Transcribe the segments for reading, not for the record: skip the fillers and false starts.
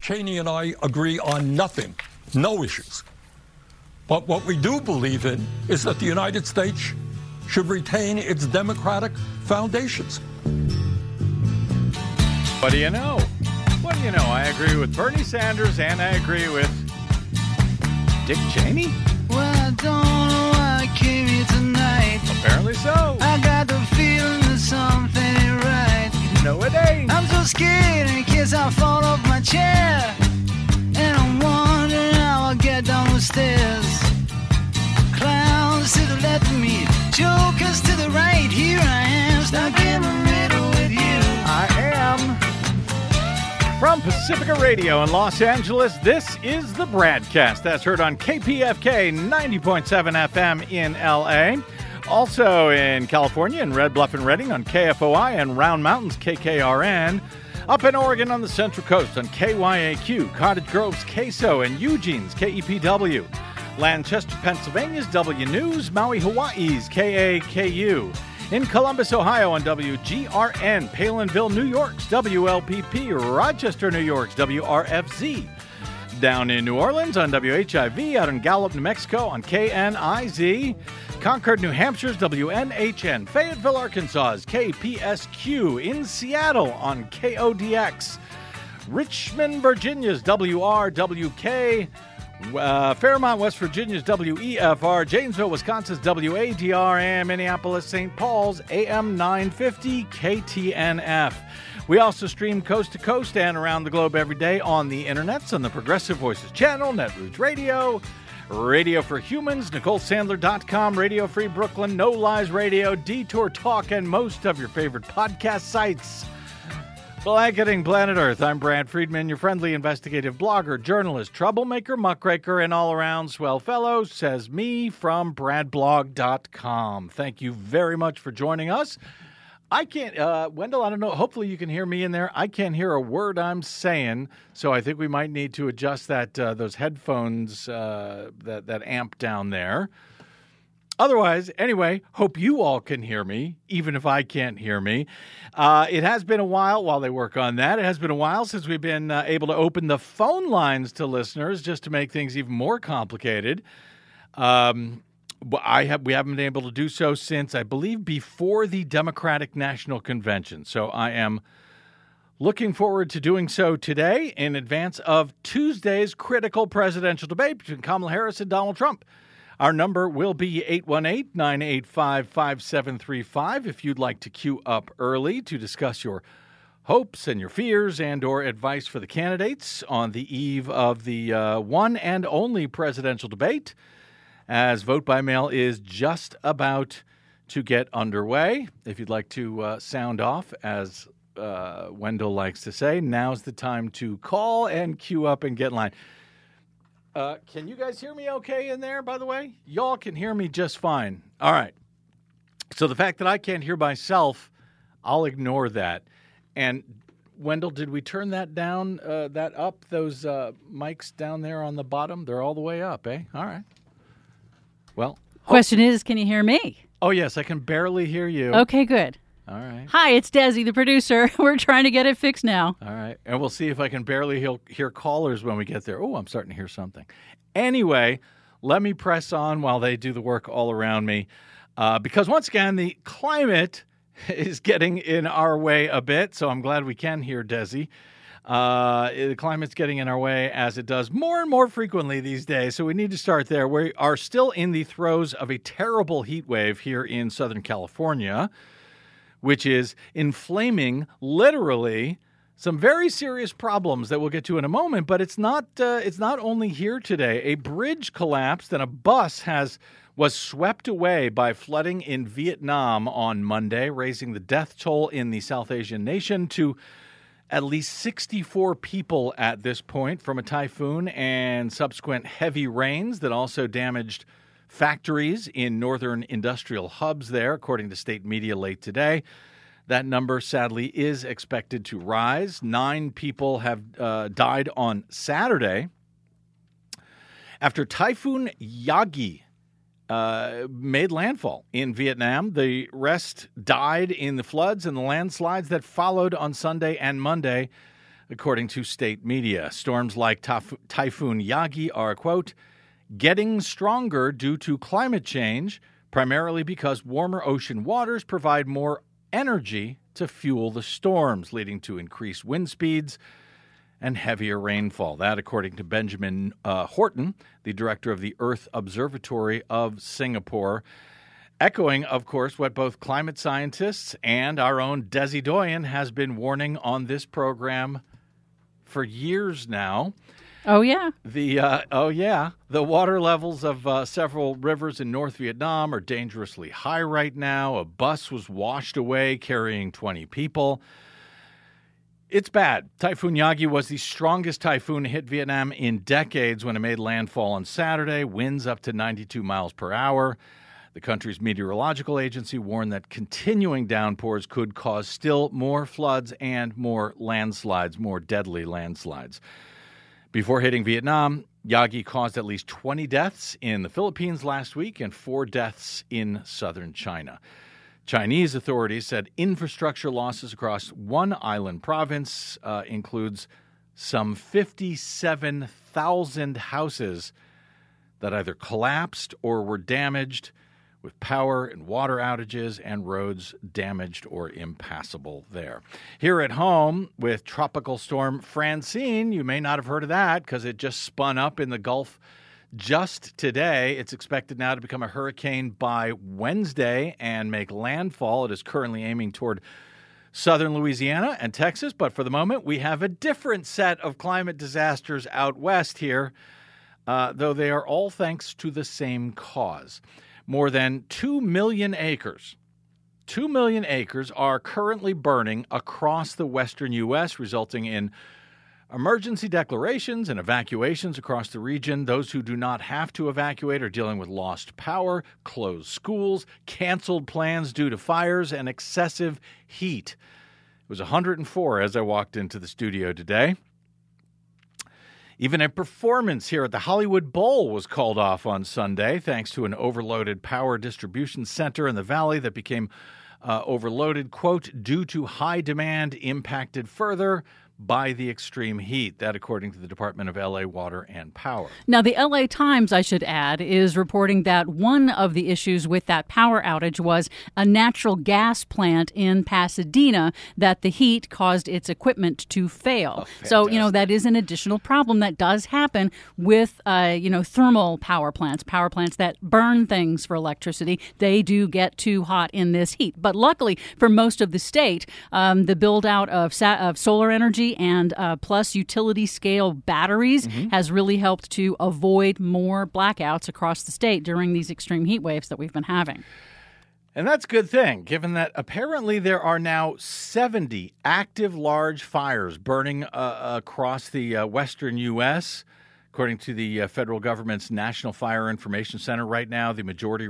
Cheney and I agree on nothing, no issues. But what we do believe in is that the United States should retain its democratic foundations. What do you know? What do you know? I agree with Bernie Sanders and I agree with Dick Cheney. Well, I don't know why I came here tonight. Apparently so. I got the feeling that something ain't right. No, it ain't. I'm so scared in case I fall off my chair. And I'm wondering how I'll get down the stairs. Clowns to the left of me, jokers to the right. Here I am, stuck in the middle with you. I am. From Pacifica Radio in Los Angeles, this is the Bradcast. That's heard on KPFK 90.7 FM in LA. Also in California, in Red Bluff and Redding on KFOI and Round Mountains KKRN. Up in Oregon on the Central Coast on KYAQ, Cottage Grove's KSO, and Eugene's KEPW. Lancaster, Pennsylvania's W News, Maui, Hawaii's KAKU. In Columbus, Ohio on WGRN, Palinville, New York's WLPP, Rochester, New York's WRFZ. Down in New Orleans on WHIV, out in Gallup, New Mexico on KNIZ. Concord, New Hampshire's WNHN. Fayetteville, Arkansas's KPSQ. In Seattle on KODX. Richmond, Virginia's WRWK. Fairmont, West Virginia's WEFR, Janesville, Wisconsin's WADR, and Minneapolis, St. Paul's AM 950 KTNF. We also stream coast to coast and around the globe every day on the internets on the Progressive Voices channel, Netroots Radio, Radio for Humans, NicoleSandler.com, Radio Free Brooklyn, No Lies Radio, Detour Talk, and most of your favorite podcast sites. Blanketing Planet Earth, I'm Brad Friedman, your friendly investigative blogger, journalist, troublemaker, muckraker, and all-around swell fellow, says me from bradblog.com. Thank you very much for joining us. I can't, Wendell, I don't know, hopefully you can hear me in there. I can't hear a word I'm saying, so I think we might need to adjust that those headphones, that amp down there. Otherwise, anyway, hope you all can hear me, even if I can't hear me. It has been a while they work on that. It has been a while since we've been able to open the phone lines to listeners just to make things even more complicated. We haven't been able to do so since, I believe, before the Democratic National Convention. So I am looking forward to doing so today in advance of Tuesday's critical presidential debate between Kamala Harris and Donald Trump. Our number will be 818-985-5735 if you'd like to queue up early to discuss your hopes and your fears and or advice for the candidates on the eve of the one and only presidential debate, as vote by mail is just about to get underway. If you'd like to sound off, as Wendell likes to say, now's the time to call and queue up and get in line. Can you guys hear me okay in there, by the way? Y'all can hear me just fine. All right. So the fact that I can't hear myself, I'll ignore that. And, Wendell, did we turn that down, that up, those mics down there on the bottom? They're all the way up, eh? All right. Well. Question is, can you hear me? Oh, yes, I can barely hear you. Okay, good. All right. Hi, it's Desi, the producer. We're trying to get it fixed now. All right. And we'll see if I can barely hear callers when we get there. Oh, I'm starting to hear something. Anyway, let me press on while they do the work all around me. Because once again, the climate is getting in our way a bit. So I'm glad we can hear Desi. The climate's getting in our way as it does more and more frequently these days. So we need to start there. We are still in the throes of a terrible heat wave here in Southern California, which is inflaming, literally, some very serious problems that we'll get to in a moment. But it's not only here today. A bridge collapsed and a bus was swept away by flooding in Vietnam on Monday, raising the death toll in the South Asian nation to at least 64 people at this point from a typhoon and subsequent heavy rains that also damaged factories in northern industrial hubs there, according to state media late today. That number, sadly, is expected to rise. 9 people have died on Saturday after Typhoon Yagi made landfall in Vietnam. The rest died in the floods and the landslides that followed on Sunday and Monday. according to state media. Storms like Typhoon Yagi are, quote, getting stronger due to climate change, primarily because warmer ocean waters provide more energy to fuel the storms, leading to increased wind speeds and heavier rainfall. That, according to Benjamin Horton, the director of the Earth Observatory of Singapore, echoing, of course, what both climate scientists and our own Desi Doyen has been warning on this program for years now. Oh, yeah. The water levels of several rivers in North Vietnam are dangerously high right now. A bus was washed away carrying 20 people. It's bad. Typhoon Yagi was the strongest typhoon to hit Vietnam in decades when it made landfall on Saturday. Winds up to 92 miles per hour. The country's meteorological agency warned that continuing downpours could cause still more floods and more landslides, more deadly landslides. Before hitting Vietnam, Yagi caused at least 20 deaths in the Philippines last week and 4 deaths in southern China. Chinese authorities said infrastructure losses across one island province includes some 57,000 houses that either collapsed or were damaged, with power and water outages and roads damaged or impassable there. Here at home with Tropical Storm Francine, you may not have heard of that because it just spun up in the Gulf just today. It's expected now to become a hurricane by Wednesday and make landfall. It is currently aiming toward southern Louisiana and Texas, but for the moment we have a different set of climate disasters out west here, though they are all thanks to the same cause. More than 2 million acres. 2 million acres are currently burning across the western U.S., resulting in emergency declarations and evacuations across the region. Those who do not have to evacuate are dealing with lost power, closed schools, canceled plans due to fires, and excessive heat. It was 104 as I walked into the studio today. Even a performance here at the Hollywood Bowl was called off on Sunday thanks to an overloaded power distribution center in the valley that became overloaded, quote, due to high demand impacted further by the extreme heat. That, according to the Department of L.A. Water and Power. Now, the L.A. Times, I should add, is reporting that one of the issues with that power outage was a natural gas plant in Pasadena, that the heat caused its equipment to fail. So, that is an additional problem that does happen with, thermal power plants that burn things for electricity. They do get too hot in this heat. But luckily for most of the state, the build out of solar energy and plus utility scale batteries has really helped to avoid more blackouts across the state during these extreme heat waves that we've been having. And that's a good thing, given that apparently there are now 70 active large fires burning across the western U.S., according to the federal government's National Fire Information Center. Right now, the majority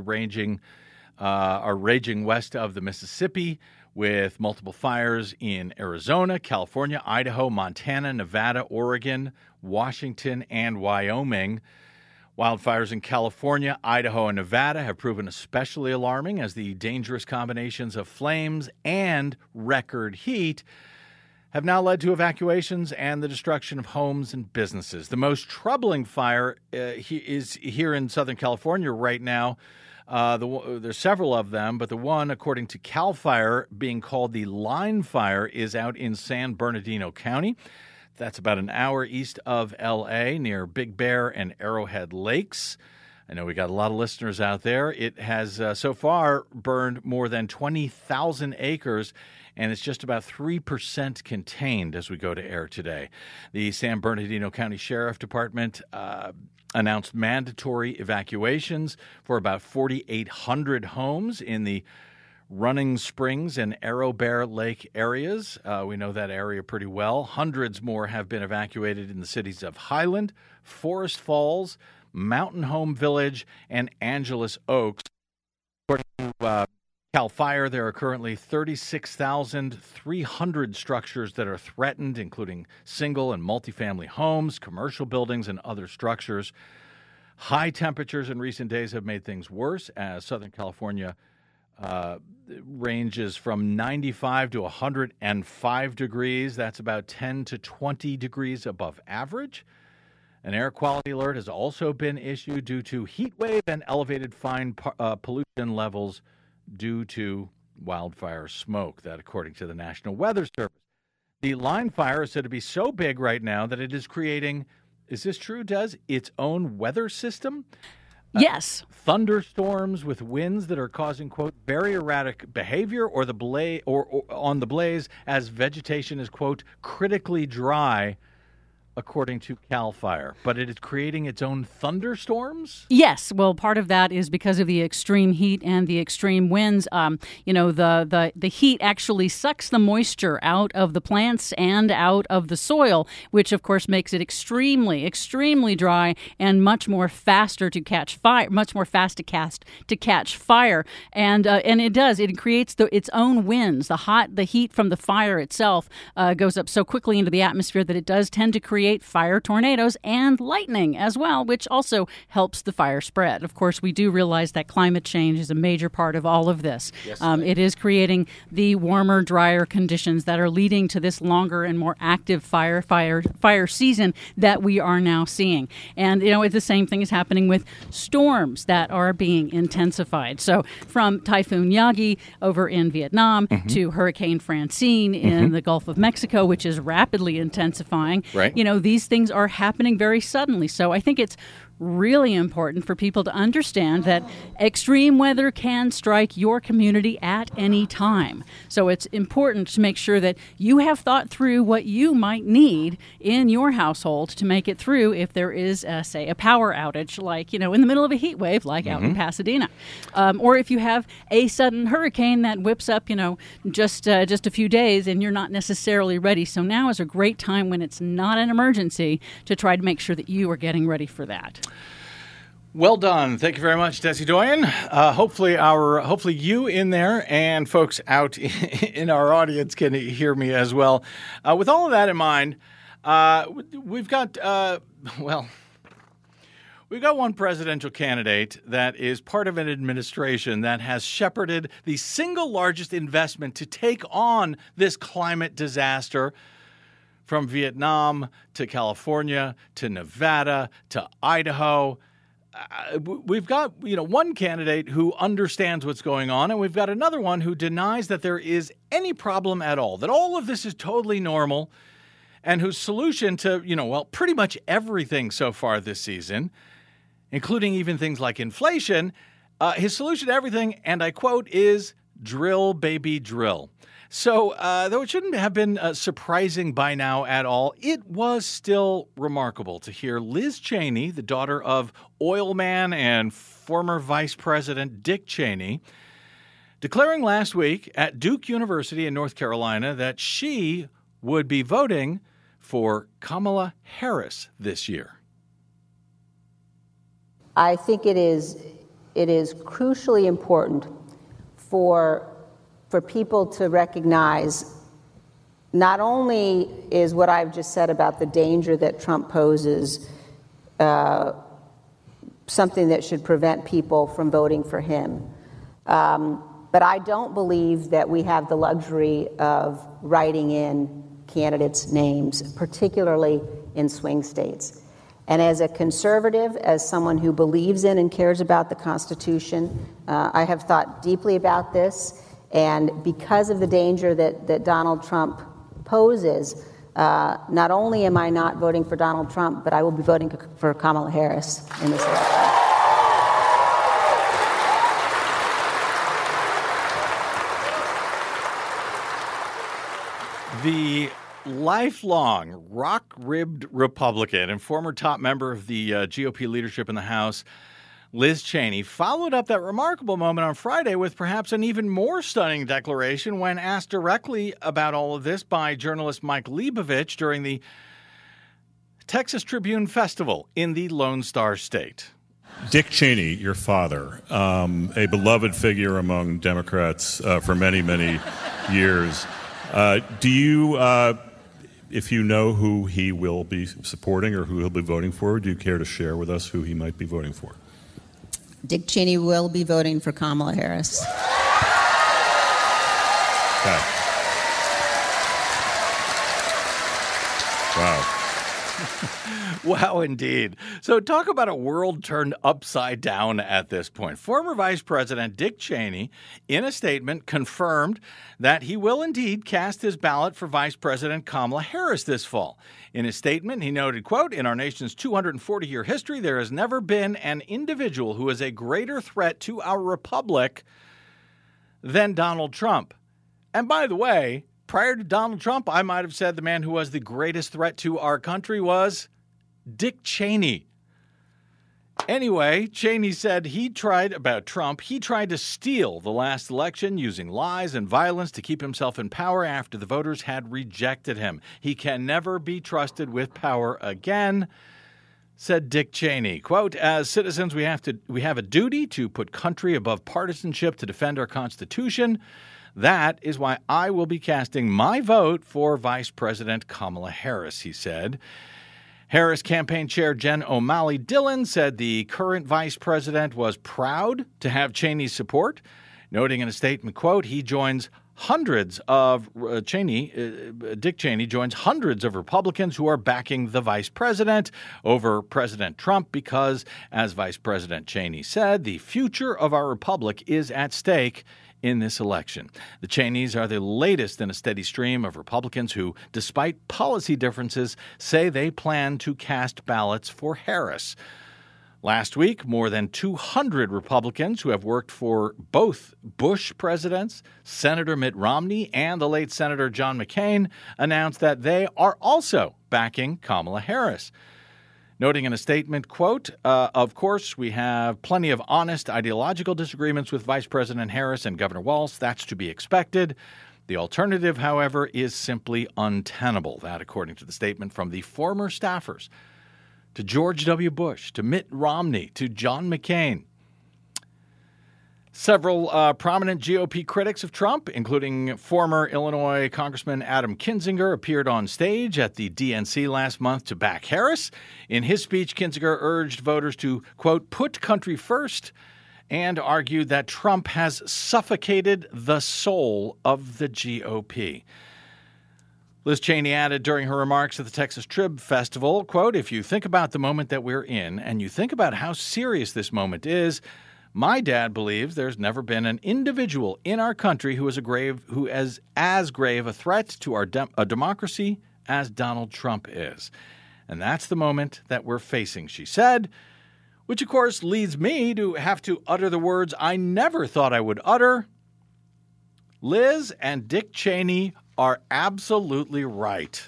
are raging west of the Mississippi, with multiple fires in Arizona, California, Idaho, Montana, Nevada, Oregon, Washington, and Wyoming. Wildfires in California, Idaho, and Nevada have proven especially alarming as the dangerous combinations of flames and record heat have now led to evacuations and the destruction of homes and businesses. The most troubling fire is here in Southern California right now. There's several of them, but the one, according to CAL FIRE, being called the Line Fire, is out in San Bernardino County. That's about an hour east of L.A., near Big Bear and Arrowhead Lakes. I know we got a lot of listeners out there. It has so far burned more than 20,000 acres, and it's just about 3% contained as we go to air today. The San Bernardino County Sheriff Department announced mandatory evacuations for about 4,800 homes in the Running Springs and Arrow Bear Lake areas. We know that area pretty well. Hundreds more have been evacuated in the cities of Highland, Forest Falls, Mountain Home Village, and Angeles Oaks. According to CAL FIRE, there are currently 36,300 structures that are threatened, including single and multifamily homes, commercial buildings, and other structures. High temperatures in recent days have made things worse as Southern California ranges from 95 to 105 degrees. That's about 10 to 20 degrees above average. An air quality alert has also been issued due to heat wave and elevated fine pollution levels due to wildfire smoke. That, according to the National Weather Service. The line fire is said to be so big right now that it is creating, is this true, Des, its own weather system? Yes. Thunderstorms with winds that are causing, quote, very erratic behavior or on the blaze as vegetation is, quote, critically dry, according to CAL FIRE. But it is creating its own thunderstorms? Yes. Well, part of that is because of the extreme heat and the extreme winds. The heat actually sucks the moisture out of the plants and out of the soil, which, of course, makes it extremely, extremely dry and much more faster to catch fire, much more fast to catch fire. And it does. It creates its own winds. The heat from the fire itself goes up so quickly into the atmosphere that it does tend to create fire tornadoes and lightning as well, which also helps the fire spread. Of course, we do realize that climate change is a major part of all of this. Yes, it is creating the warmer, drier conditions that are leading to this longer and more active fire season that we are now seeing. And, the same thing is happening with storms that are being intensified. So from Typhoon Yagi over in Vietnam to Hurricane Francine in the Gulf of Mexico, which is rapidly intensifying. Right. These things are happening very suddenly. So I think it's really important for people to understand that extreme weather can strike your community at any time. So it's important to make sure that you have thought through what you might need in your household to make it through if there is, say, a power outage, like, in the middle of a heat wave, like out in Pasadena. Or if you have a sudden hurricane that whips up, just a few days and you're not necessarily ready. So now is a great time when it's not an emergency to try to make sure that you are getting ready for that. Well done. Thank you very much, Desi Doyen. Hopefully you in there and folks out in our audience can hear me as well. With all of that in mind, we've got one presidential candidate that is part of an administration that has shepherded the single largest investment to take on this climate disaster, from Vietnam to California to Nevada to Idaho. We've got, one candidate who understands what's going on, and we've got another one who denies that there is any problem at all, that all of this is totally normal, and whose solution to, pretty much everything so far this season, including even things like inflation, his solution to everything, and I quote, is drill, baby, drill. So, though it shouldn't have been surprising by now at all, it was still remarkable to hear Liz Cheney, the daughter of oil man and former Vice President Dick Cheney, declaring last week at Duke University in North Carolina that she would be voting for Kamala Harris this year. I think it is crucially important for people to recognize not only is what I've just said about the danger that Trump poses something that should prevent people from voting for him, but I don't believe that we have the luxury of writing in candidates' names, particularly in swing states. And as a conservative, as someone who believes in and cares about the Constitution, I have thought deeply about this. And because of the danger that Donald Trump poses, not only am I not voting for Donald Trump, but I will be voting for Kamala Harris in this election. The lifelong rock-ribbed Republican and former top member of the GOP leadership in the House, Liz Cheney, followed up that remarkable moment on Friday with perhaps an even more stunning declaration when asked directly about all of this by journalist Mike Leibovich during the Texas Tribune Festival in the Lone Star State. Dick Cheney, your father, a beloved figure among Democrats for many, many years. Do you, if you know who he will be supporting or who he'll be voting for, do you care to share with us who he might be voting for? Dick Cheney will be voting for Kamala Harris. Okay. Wow. Wow, indeed. So talk about a world turned upside down at this point. Former Vice President Dick Cheney, in a statement, confirmed that he will indeed cast his ballot for Vice President Kamala Harris this fall. In his statement, he noted, quote, "In our nation's 240-year history, there has never been an individual who is a greater threat to our republic than Donald Trump." And by the way, prior to Donald Trump, I might have said the man who was the greatest threat to our country was Dick Cheney. Anyway, Cheney said he tried to steal the last election using lies and violence to keep himself in power after the voters had rejected him. He can never be trusted with power again, said Dick Cheney. Quote, "As citizens, we have a duty to put country above partisanship to defend our Constitution. That is why I will be casting my vote for Vice President Kamala Harris," he said. Harris campaign chair Jen O'Malley Dillon said the current vice president was proud to have Cheney's support, noting in a statement, quote, Dick Cheney joins hundreds of Republicans who are backing the vice president over President Trump because, as Vice President Cheney said, the future of our republic is at stake in this election. The Cheneys are the latest in a steady stream of Republicans who, despite policy differences, say they plan to cast ballots for Harris. Last week, more than 200 Republicans who have worked for both Bush presidents, Senator Mitt Romney and the late Senator John McCain, announced that they are also backing Kamala Harris. Noting in a statement, quote, "Of course, we have plenty of honest ideological disagreements with Vice President Harris and Governor Walz. That's to be expected. The alternative, however, is simply untenable." That, according to the statement from the former staffers to George W. Bush, to Mitt Romney, to John McCain. Several prominent GOP critics of Trump, including former Illinois Congressman Adam Kinzinger, appeared on stage at the DNC last month to back Harris. In his speech, Kinzinger urged voters to, quote, "put country first," and argued that Trump has suffocated the soul of the GOP. Liz Cheney added during her remarks at the Texas Trib Festival, quote, "If you think about the moment that we're in and you think about how serious this moment is, my dad believes there's never been an individual in our country who is as grave a threat to our democracy as Donald Trump is. And that's the moment that we're facing," she said, which, of course, leads me to have to utter the words I never thought I would utter. Liz and Dick Cheney are absolutely right.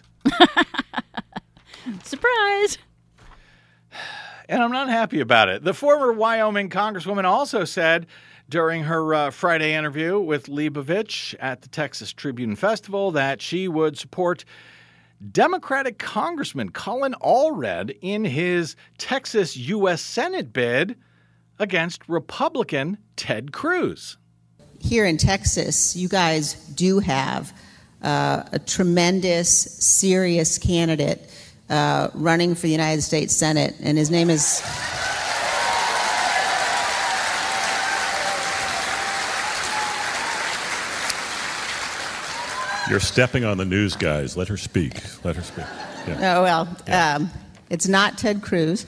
Surprise! And I'm not happy about it. The former Wyoming Congresswoman also said during her Friday interview with Leibovich at the Texas Tribune Festival that she would support Democratic Congressman Colin Allred in his Texas U.S. Senate bid against Republican Ted Cruz. Here in Texas, you guys do have a tremendous, serious candidate running for the United States Senate, and his name is... You're stepping on the news, guys. Let her speak. Let her speak. Yeah. Oh, well, yeah. It's not Ted Cruz.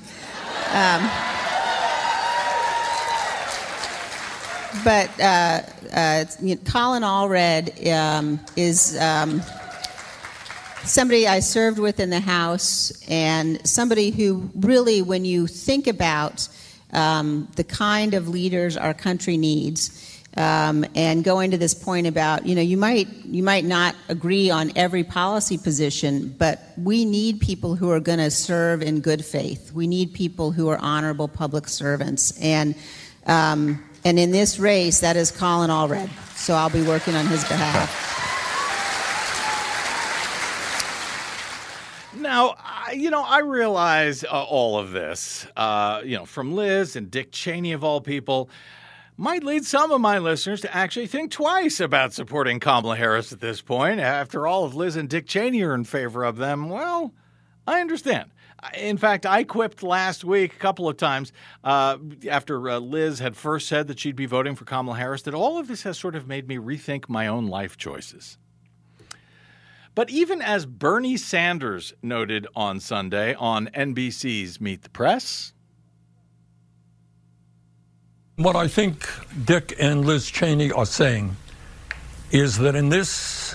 But Colin Allred is somebody I served with in the House, and somebody who really, when you think about the kind of leaders our country needs, and going to this point about, you might not agree on every policy position, but we need people who are going to serve in good faith. We need people who are honorable public servants, and in this race, that is Colin Allred. So I'll be working on his behalf. Now, I realize all of this, from Liz and Dick Cheney of all people, might lead some of my listeners to actually think twice about supporting Kamala Harris at this point. After all, if Liz and Dick Cheney are in favor of them, well, I understand. In fact, I quipped last week a couple of times after Liz had first said that she'd be voting for Kamala Harris that all of this has sort of made me rethink my own life choices. But even as Bernie Sanders noted on Sunday on NBC's Meet the Press, what I think Dick and Liz Cheney are saying is that in this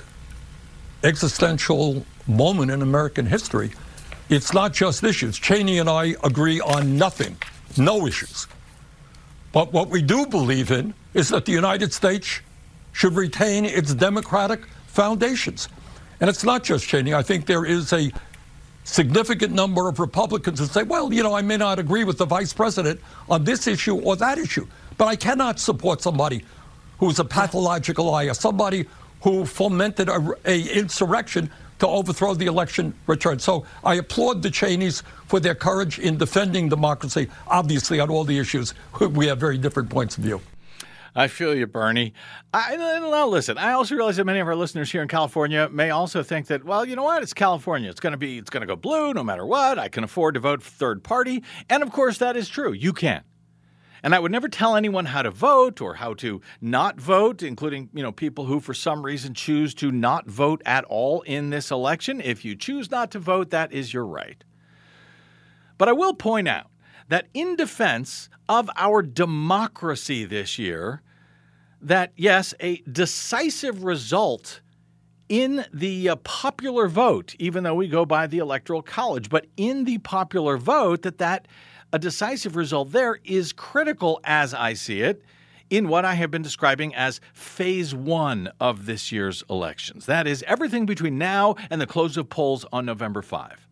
existential moment in American history, it's not just issues. Cheney and I agree on nothing, no issues. But what we do believe in is that the United States should retain its democratic foundations. And it's not just Cheney. I think there is a significant number of Republicans who say, well, you know, I may not agree with the vice president on this issue or that issue, but I cannot support somebody who's a pathological liar, somebody who fomented a insurrection to overthrow the election return. So I applaud the Cheneys for their courage in defending democracy. Obviously, on all the issues, we have very different points of view. I feel you, Bernie. Now, listen, I also realize that many of our listeners here in California may also think that, well, you know what? It's California. It's going to go blue no matter what. I can afford to vote for third party. And, of course, that is true. You can. And I would never tell anyone how to vote or how to not vote, including, you know, people who for some reason choose to not vote at all in this election. If you choose not to vote, that is your right. But I will point out that in defense of our democracy this year, that, yes, a decisive result in the popular vote, even though we go by the Electoral College, but in the popular vote, that a decisive result there is critical, as I see it, in what I have been describing as phase one of this year's elections. That is everything between now and the close of polls on November 5.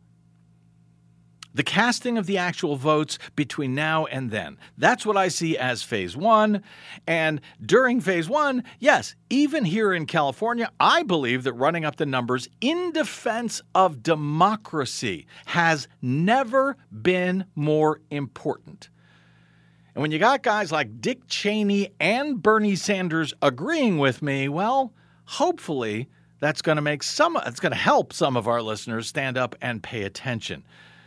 The casting of the actual votes between now and then. That's what I see as phase one. And during phase one, yes, even here in California, I believe that running up the numbers in defense of democracy has never been more important. And when you got guys like Dick Cheney and Bernie Sanders agreeing with me, well, hopefully it's going to help some of our listeners stand up and pay attention.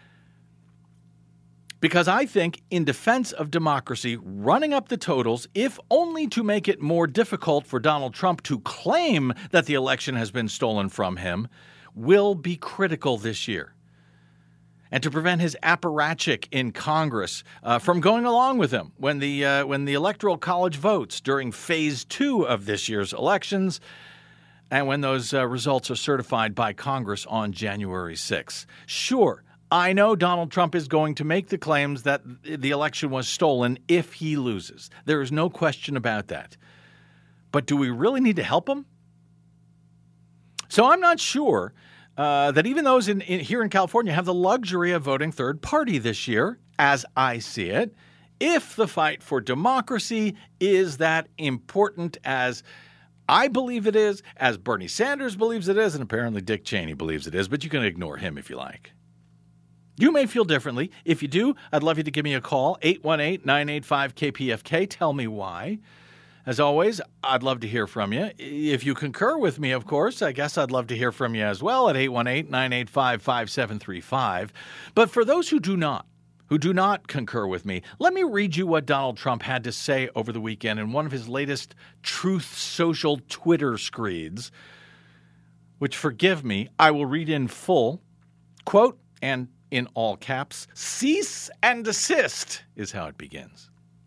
Because I think in defense of democracy, running up the totals, if only to make it more difficult for Donald Trump to claim that the election has been stolen from him, will be critical this year. And to prevent his apparatchik in Congress from going along with him when the Electoral College votes during phase two of this year's elections and when those results are certified by Congress on January 6th. Sure, I know Donald Trump is going to make the claims that the election was stolen if he loses. There is no question about that. But do we really need to help him? So I'm not sure that even those here in California have the luxury of voting third party this year, as I see it, if the fight for democracy is that important as I believe it is, as Bernie Sanders believes it is, and apparently Dick Cheney believes it is, but you can ignore him if you like. You may feel differently. If you do, I'd love you to give me a call, 818-985-KPFK. Tell me why. As always, I'd love to hear from you. If you concur with me, of course, I guess I'd love to hear from you as well at 818-985-5735. But for those who do not concur with me, let me read you what Donald Trump had to say over the weekend in one of his latest Truth Social Twitter screeds, which, forgive me, I will read in full. Quote, and in all caps, cease and desist is how it begins.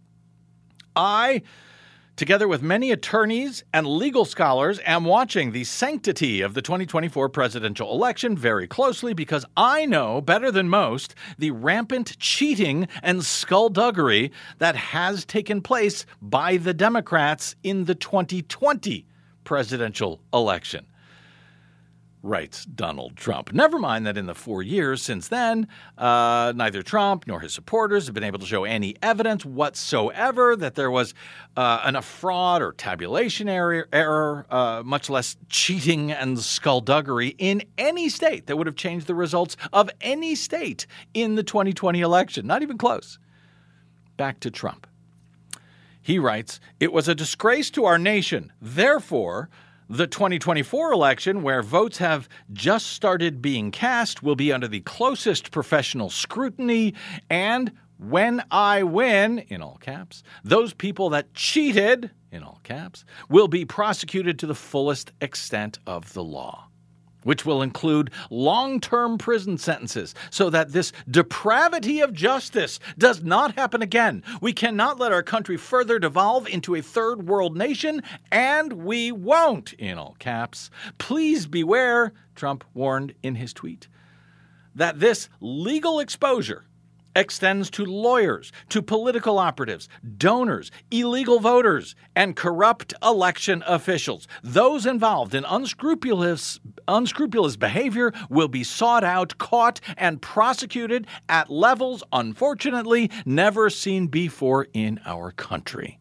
I, together with many attorneys and legal scholars, am watching the sanctity of the 2024 presidential election very closely because I know better than most the rampant cheating and skullduggery that has taken place by the Democrats in the 2020 presidential election. Writes Donald Trump. Never mind that in the 4 years since then, neither Trump nor his supporters have been able to show any evidence whatsoever that there was a fraud or tabulation error, much less cheating and skullduggery in any state that would have changed the results of any state in the 2020 election. Not even close. Back to Trump. He writes, "It was a disgrace to our nation. Therefore, The 2024 election, where votes have just started being cast, will be under the closest professional scrutiny, and when I win, in all caps, those people that cheated, in all caps, will be prosecuted to the fullest extent of the law, which will include long-term prison sentences so that this depravity of justice does not happen again. We cannot let our country further devolve into a third world nation, and we won't, in all caps. Please beware, Trump warned in his tweet, that this legal exposure extends to lawyers, to political operatives, donors, illegal voters, and corrupt election officials. Those involved in unscrupulous behavior will be sought out, caught, and prosecuted at levels, unfortunately, never seen before in our country.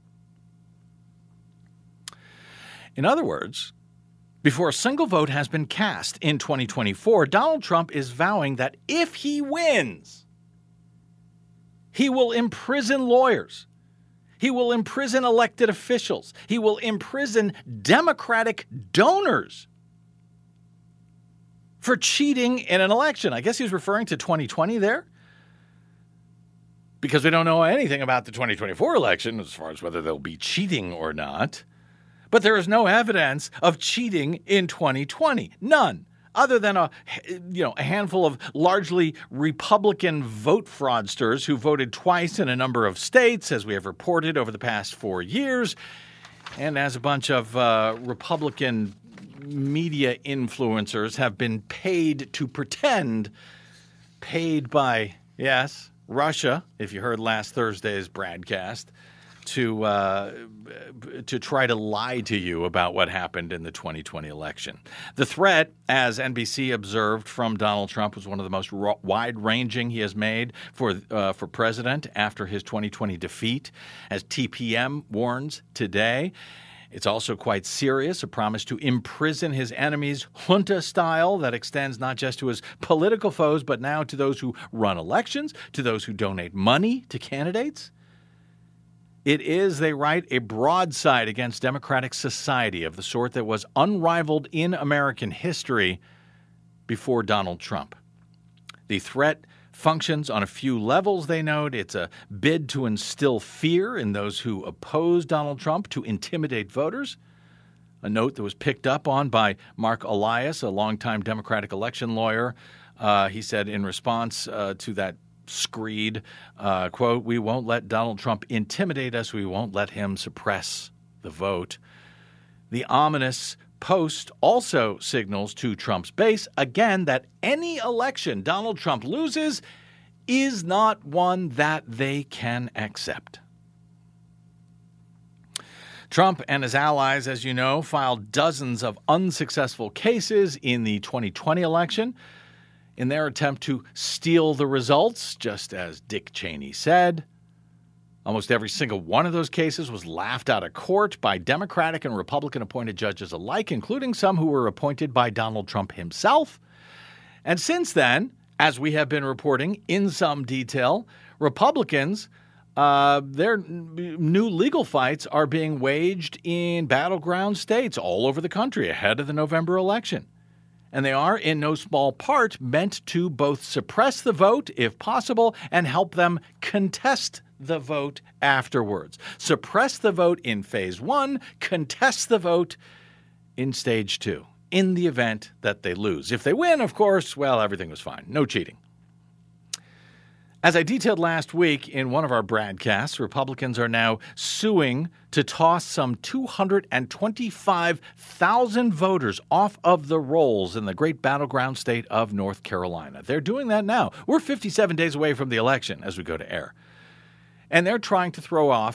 In other words, before a single vote has been cast in 2024, Donald Trump is vowing that if he wins, he will imprison lawyers. He will imprison elected officials. He will imprison Democratic donors for cheating in an election. I guess he was referring to 2020 there, because we don't know anything about the 2024 election as far as whether there'll be cheating or not. But there is no evidence of cheating in 2020. None. Other than a handful of largely Republican vote fraudsters who voted twice in a number of states, as we have reported over the past 4 years, and as a bunch of Republican media influencers have been paid to pretend, paid by, yes, Russia, if you heard last Thursday's broadcast, to try to lie to you about what happened in the 2020 election. The threat, as NBC observed from Donald Trump, was one of the most wide-ranging he has made for president after his 2020 defeat, as TPM warns today. It's also quite serious, a promise to imprison his enemies, junta style, that extends not just to his political foes, but now to those who run elections, to those who donate money to candidates. It is, they write, a broadside against democratic society of the sort that was unrivaled in American history before Donald Trump. The threat functions on a few levels, they note. It's a bid to instill fear in those who oppose Donald Trump, to intimidate voters. A note that was picked up on by Mark Elias, a longtime Democratic election lawyer. He said in response to that screed, quote, "We won't let Donald Trump intimidate us. We won't let him suppress the vote." The ominous post also signals to Trump's base, again, that any election Donald Trump loses is not one that they can accept. Trump and his allies, as you know, filed dozens of unsuccessful cases in the 2020 election in their attempt to steal the results, just as Dick Cheney said. Almost every single one of those cases was laughed out of court by Democratic and Republican-appointed judges alike, including some who were appointed by Donald Trump himself. And since then, as we have been reporting in some detail, Republicans, their new legal fights are being waged in battleground states all over the country ahead of the November election. And they are, in no small part, meant to both suppress the vote, if possible, and help them contest the vote afterwards. Suppress the vote in phase one, contest the vote in stage two, in the event that they lose. If they win, of course, well, everything was fine. No cheating. As I detailed last week in one of our broadcasts, Republicans are now suing to toss some 225,000 voters off of the rolls in the great battleground state of North Carolina. They're doing that now. We're 57 days away from the election as we go to air. And they're trying to throw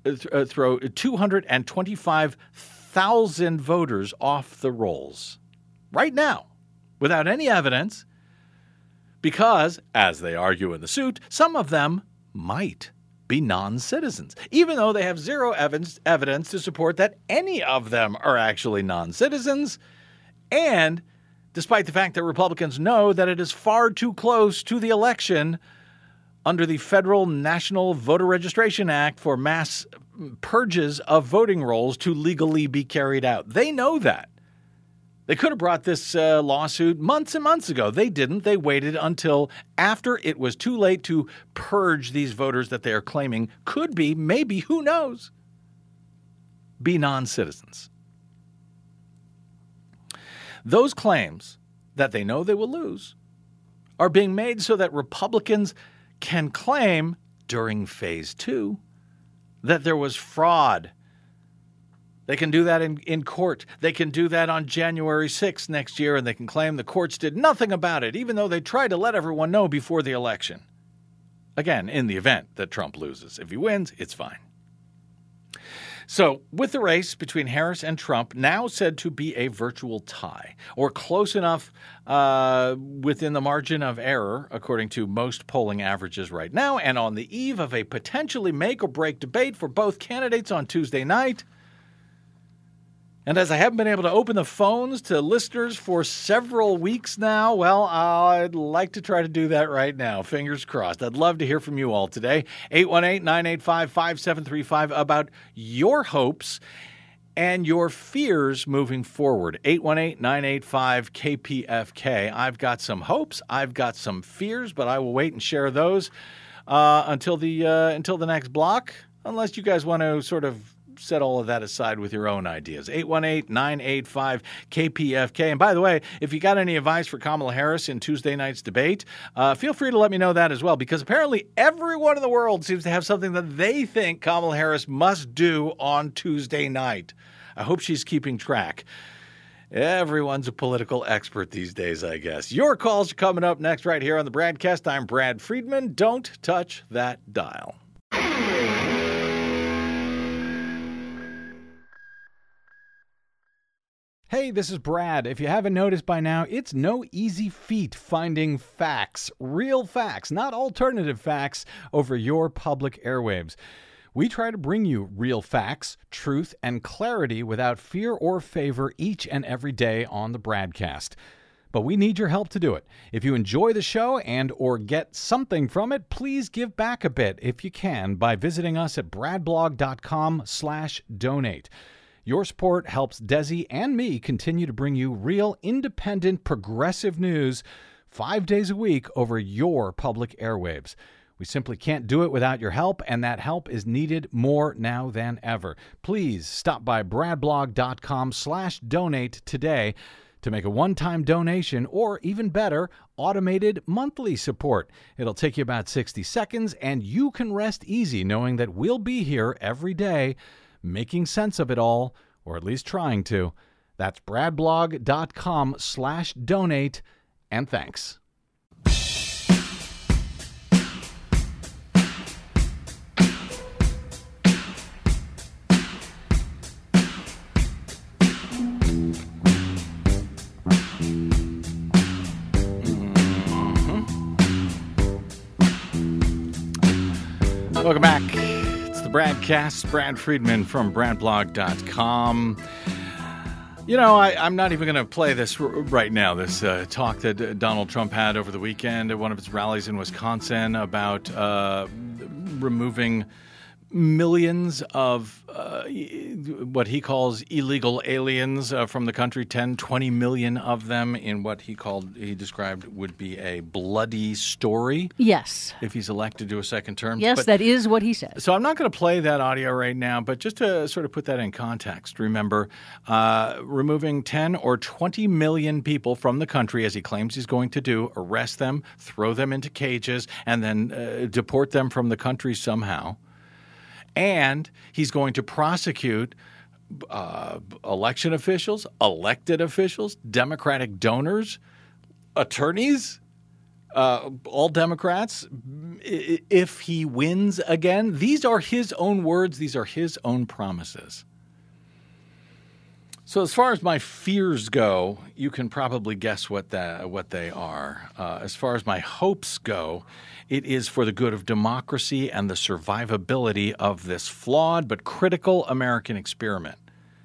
225,000 voters off the rolls right now without any evidence, because, as they argue in the suit, some of them might be non-citizens, even though they have zero evidence to support that any of them are actually non-citizens, and despite the fact that Republicans know that it is far too close to the election under the Federal National Voter Registration Act for mass purges of voting rolls to legally be carried out. They know that. They could have brought this lawsuit months and months ago. They didn't. They waited until after it was too late to purge these voters that they are claiming could be, maybe, who knows, be non-citizens. Those claims that they know they will lose are being made so that Republicans can claim during phase 2 that there was fraud. They can do that in court. They can do that on January 6th next year, and they can claim the courts did nothing about it, even though they tried to let everyone know before the election. Again, in the event that Trump loses. If he wins, it's fine. So, with the race between Harris and Trump now said to be a virtual tie, or close enough within the margin of error, according to most polling averages right now, and on the eve of a potentially make-or-break debate for both candidates on Tuesday night. And as I haven't been able to open the phones to listeners for several weeks now, well, I'd like to try to do that right now. Fingers crossed. I'd love to hear from you all today. 818-985-5735 about your hopes and your fears moving forward. 818-985-KPFK. I've got some hopes. I've got some fears, but I will wait and share those until the next block, unless you guys want to sort of set all of that aside with your own ideas. 818-985-KPFK. And by the way, if you got any advice for Kamala Harris in Tuesday night's debate, feel free to let me know that as well, because apparently everyone in the world seems to have something that they think Kamala Harris must do on Tuesday night. I hope she's keeping track. Everyone's a political expert these days, I guess. Your calls are coming up next right here on the Bradcast. I'm Brad Friedman. Don't touch that dial. Hey, this is Brad. If you haven't noticed by now, it's no easy feat finding facts, real facts, not alternative facts, over your public airwaves. We try to bring you real facts, truth, and clarity without fear or favor each and every day on the Bradcast. But we need your help to do it. If you enjoy the show and or get something from it, please give back a bit if you can by visiting us at bradblog.com/donate. Your support helps Desi and me continue to bring you real, independent, progressive news 5 days a week over your public airwaves. We simply can't do it without your help, and that help is needed more now than ever. Please stop by bradblog.com/donate today to make a one-time donation, or even better, automated monthly support. It'll take you about 60 seconds, and you can rest easy knowing that we'll be here every day making sense of it all, or at least trying to. That's bradblog.com/donate, and thanks. Welcome back. Bradcast, Brad Friedman from bradblog.com. You know, I'm not even going to play this right now, this talk that Donald Trump had over the weekend at one of his rallies in Wisconsin about removing millions of what he calls illegal aliens from the country, 20 million of them in what he described would be a bloody story. Yes. If he's elected to a second term. Yes, that is what he said. So I'm not going to play that audio right now, but just to sort of put that in context, remember, removing 10 or 20 million people from the country, as he claims he's going to do, arrest them, throw them into cages, and then deport them from the country somehow. And he's going to prosecute election officials, elected officials, Democratic donors, attorneys, all Democrats, if he wins again. These are his own words. These are his own promises. So as far as my fears go, you can probably guess what they are. As far as my hopes go, it is for the good of democracy and the survivability of this flawed but critical American experiment.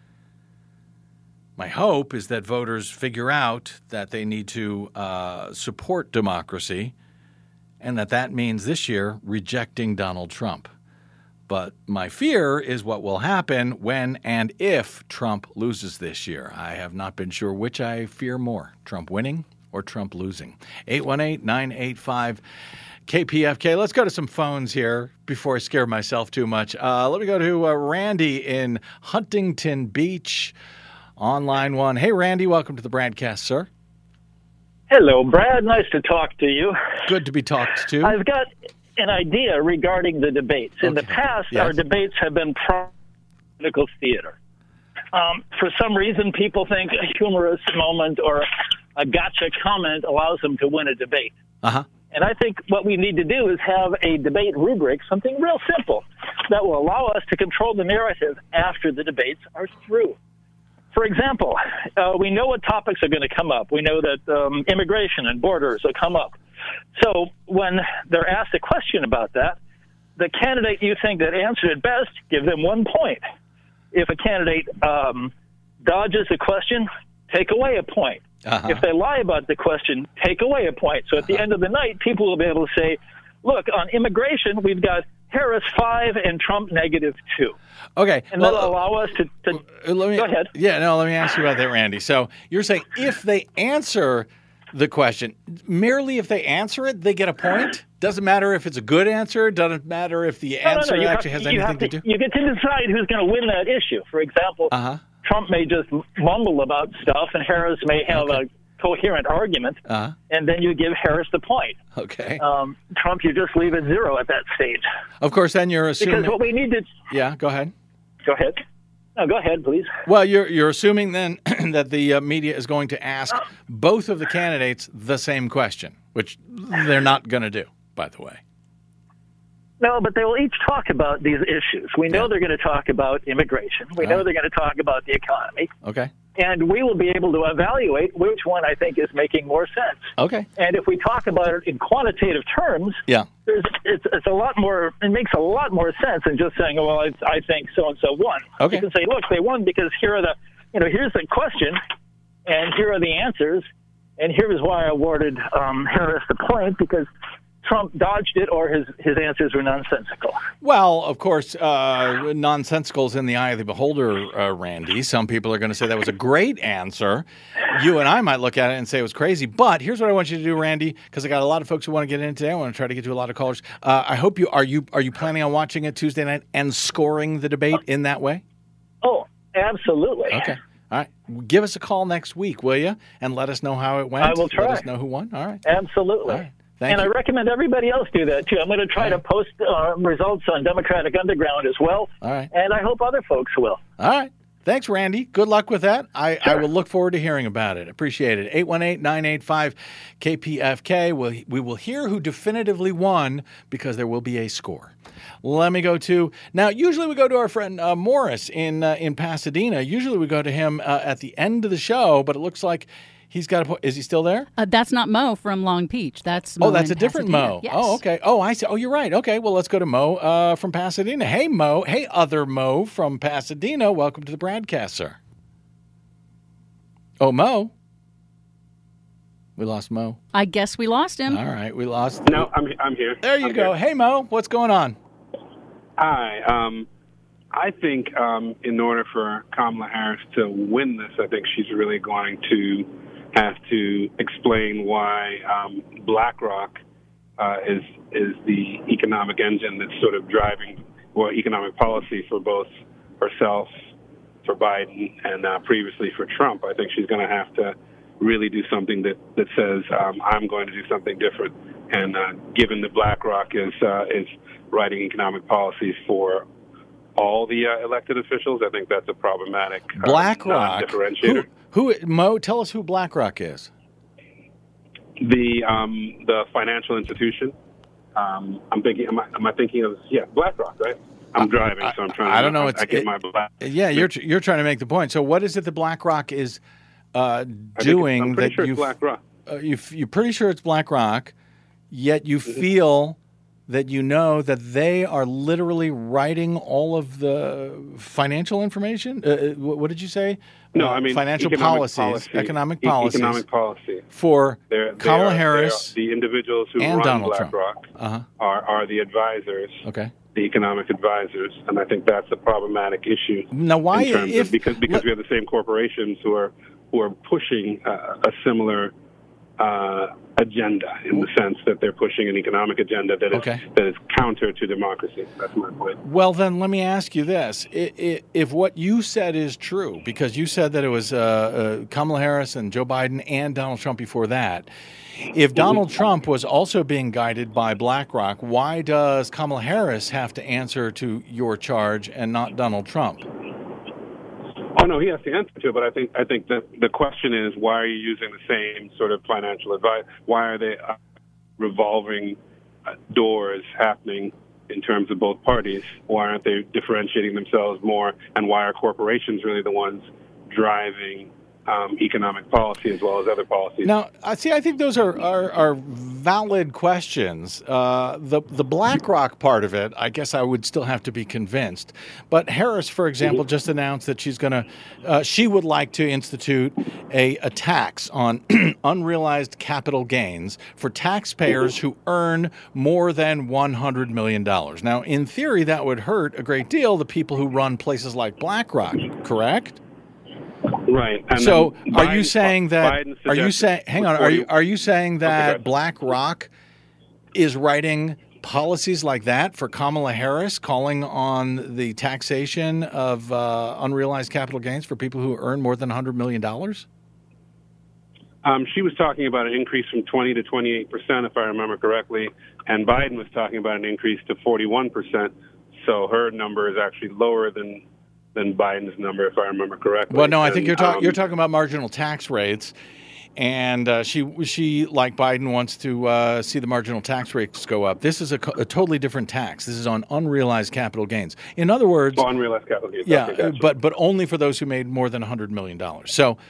My hope is that voters figure out that they need to support democracy, and that means this year rejecting Donald Trump. But my fear is what will happen when and if Trump loses this year. I have not been sure which I fear more, Trump winning or Trump losing. 818-985-KPFK. Let's go to some phones here before I scare myself too much. Let me go to Randy in Huntington Beach on line 1. Hey, Randy, welcome to the broadcast, sir. Hello, Brad. Nice to talk to you. Good to be talked to. I've got an idea regarding the debates. In the past, Yes. our debates have been political theater. For some reason, people think a humorous moment or a gotcha comment allows them to win a debate. Uh-huh. And I think what we need to do is have a debate rubric, something real simple, that will allow us to control the narrative after the debates are through. For example, we know what topics are going to come up. We know that immigration and borders will come up. So when they're asked a question about that, the candidate you think that answered it best, give them 1 point. If a candidate dodges the question, take away a point. Uh-huh. If they lie about the question, take away a point. So at the end of the night, people will be able to say, look, on immigration, we've got Harris 5 and Trump -2. Okay. And that'll allow us to let me, go ahead. Yeah, no, let me ask you about that, Randy. So you're saying if they answer the question, merely if they answer it, they get a point? Doesn't matter if it's a good answer? Doesn't matter if the answer actually has anything to do? You get to decide who's going to win that issue. For example, Trump may just mumble about stuff, and Harris may have a coherent argument, and then you give Harris the point. Okay. Trump, you just leave it 0 at that stage. Of course, then you're assuming... Because what we need to... Yeah, go ahead. Go ahead. No, go ahead, please. Well, you're assuming then that the media is going to ask both of the candidates the same question, which they're not going to do, by the way. No, but they will each talk about these issues. We know they're going to talk about immigration. We know they're going to talk about the economy. Okay. And we will be able to evaluate which one I think is making more sense. Okay. And if we talk about it in quantitative terms, it's a lot more. It makes a lot more sense than just saying, "Well, I think so and so won." Okay. You can say, "Look, they won because here's the question, and here are the answers, and here is why I awarded Harris the point because Trump dodged it or his answers were nonsensical." Well, of course, nonsensical's in the eye of the beholder, Randy. Some people are going to say that was a great answer. You and I might look at it and say it was crazy. But here's what I want you to do, Randy, because I got a lot of folks who want to get in today. I want to try to get to a lot of callers. I hope you are you planning on watching it Tuesday night and scoring the debate in that way? Oh, absolutely. Okay. All right. Give us a call next week, will you? And let us know how it went. I will try. Let us know who won. All right. Absolutely. All right. Thank I you. recommend everybody else do that, too. I'm going to try to post results on Democratic Underground as well. All right. And I hope other folks will. All right. Thanks, Randy. Good luck with that. I will look forward to hearing about it. Appreciate it. 818-985-KPFK. We will hear who definitively won because there will be a score. Let me go to now. Usually we go to our friend Morris in Pasadena. Usually we go to him at the end of the show, but it looks like he's got a. Is he still there? That's not Mo from Long Beach. That's Mo that's a in different Pasadena. Mo. Yes. Oh, okay. Oh, I see. Oh, you're right. Okay, well, let's go to Mo from Pasadena. Hey, Mo. Hey, other Mo from Pasadena. Welcome to the broadcast, sir. Oh, Mo. We lost Mo. I guess we lost him. All right, we lost. No, I'm here. There you go. Hey, Mo. What's going on? Hi. I think in order for Kamala Harris to win this, I think she's really going to have to explain why BlackRock is the economic engine that's sort of driving economic policy for both herself, for Biden, and previously for Trump. I think she's going to have to really do something that says I'm going to do something different. And given that BlackRock is writing economic policies for all the elected officials, I think that's a problematic BlackRock differentiator. Who Mo? Tell us who BlackRock is. The financial institution. I'm thinking. Am I thinking of BlackRock? Right. I'm driving, so I'm trying. I don't know. I get my black. Yeah, you're trying to make the point. So what is it that BlackRock is doing? I'm pretty sure it's BlackRock. You're pretty sure it's BlackRock, yet you feel that you know that they are literally writing all of the financial information? What did you say? No, I mean financial economic economic policies. Economic policy. For Kamala Harris the individuals who and run Donald BlackRock Trump. are the advisors Okay. the economic advisors, and I think that's a problematic issue. Now, why? Because we have the same corporations who are pushing a similar agenda, in the sense that they're pushing an economic agenda that is counter to democracy. That's my point. Well, then let me ask you this. If what you said is true, because you said that it was Kamala Harris and Joe Biden and Donald Trump before that, if Donald Trump was also being guided by BlackRock, why does Kamala Harris have to answer to your charge and not Donald Trump? Oh, no, he has to answer to it, but I think that the question is, why are you using the same sort of financial advice? Why are they revolving doors happening in terms of both parties? Why aren't they differentiating themselves more? And why are corporations really the ones driving economic policy as well as other policies? Now, I think those are valid questions. The BlackRock part of it, I guess I would still have to be convinced. But Harris, for example, just announced that she would like to institute a tax on unrealized capital gains for taxpayers who earn more than $100 million. Now, in theory, that would hurt a great deal the people who run places like BlackRock, correct? Right. And so, are you saying that? Are you saying? Hang on. Are you saying that BlackRock is writing policies like that for Kamala Harris, calling on the taxation of unrealized capital gains for people who earn more than $100 million? She was talking about an increase from 20 to 28%, if I remember correctly, and Biden was talking about an increase to 41%. So her number is actually lower than Biden's number, if I remember correctly. Well, no, I think you're talking about marginal tax rates, and she like Biden wants to see the marginal tax rates go up. This is a totally different tax. This is on unrealized capital gains. In other words, unrealized capital gains. Yeah, okay, gotcha. but only for those who made more than $100 million. So.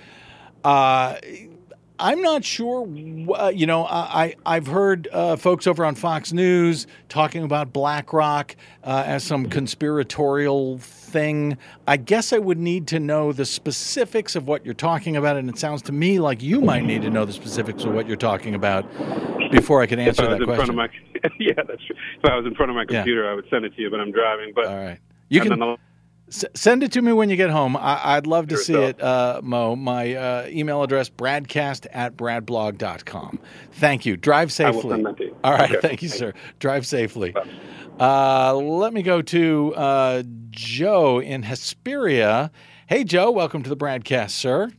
I'm not sure. I've heard folks over on Fox News talking about BlackRock as some conspiratorial thing. I guess I would need to know the specifics of what you're talking about, and it sounds to me like you might need to know the specifics of what you're talking about before I can answer that question. Yeah, that's true. If I was in front of my computer, I would send it to you, but I'm driving. But all right, you can. Send it to me when you get home. I'd love to see it, Mo. My email address, bradcast@bradblog.com. Thank you. Drive safely. I will send that to you. All right. Okay. Thank you, sir. Drive safely. Let me go to Joe in Hesperia. Hey, Joe. Welcome to the Bradcast, sir.